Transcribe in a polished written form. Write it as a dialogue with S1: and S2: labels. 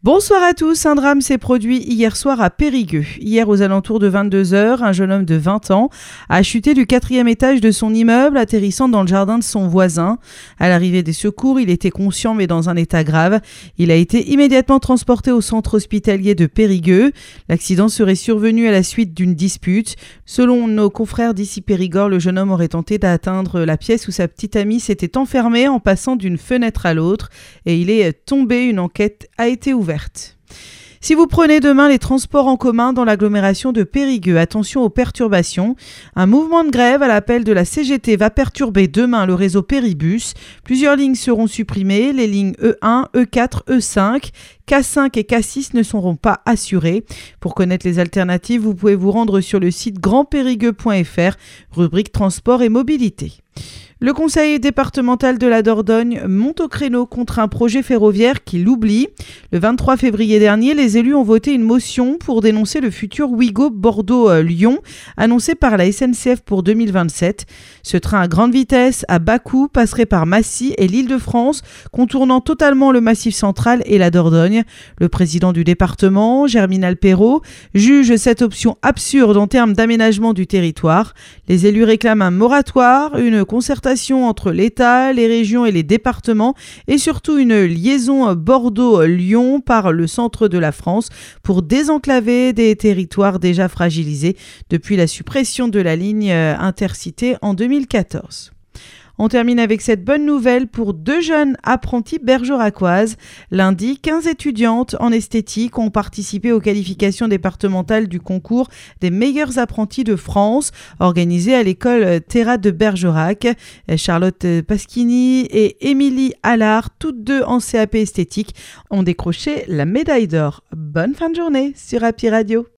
S1: Bonsoir à tous, un drame s'est produit hier soir à Périgueux. Hier aux alentours de 22h, un jeune homme de 20 ans a chuté du 4e étage de son immeuble, atterrissant dans le jardin de son voisin. À l'arrivée des secours, il était conscient mais dans un état grave. Il a été immédiatement transporté au centre hospitalier de Périgueux. L'accident serait survenu à la suite d'une dispute. Selon nos confrères d'ici Périgord, le jeune homme aurait tenté d'atteindre la pièce où sa petite amie s'était enfermée en passant d'une fenêtre à l'autre et il est tombé. Une enquête a été ouverte. Si vous prenez demain les transports en commun dans l'agglomération de Périgueux, attention aux perturbations. Un mouvement de grève à l'appel de la CGT va perturber demain le réseau Péribus. Plusieurs lignes seront supprimées, les lignes E1, E4, E5. K5 et K6 ne seront pas assurées. Pour connaître les alternatives, vous pouvez vous rendre sur le site grandpérigueux.fr, rubrique transport et mobilité. Le conseil départemental de la Dordogne monte au créneau contre un projet ferroviaire qui l'oublie. Le 23 février dernier, les élus ont voté une motion pour dénoncer le futur Ouigo Bordeaux-Lyon, annoncé par la SNCF pour 2027. Ce train à grande vitesse, à bas coût, passerait par Massy et l'Île-de-France, contournant totalement le Massif central et la Dordogne. Le président du département, Germinal Perrault, juge cette option absurde en termes d'aménagement du territoire. Les élus réclament un moratoire, une concertation entre l'État, les régions et les départements et surtout une liaison Bordeaux-Lyon par le centre de la France pour désenclaver des territoires déjà fragilisés depuis la suppression de la ligne Intercité en 2014. On termine avec cette bonne nouvelle pour 2 jeunes apprentis bergeracoises. Lundi, 15 étudiantes en esthétique ont participé aux qualifications départementales du concours des meilleurs apprentis de France, organisé à l'école Terra de Bergerac. Charlotte Paschini et Émilie Allard, toutes deux en CAP esthétique, ont décroché la médaille d'or. Bonne fin de journée sur Happy Radio.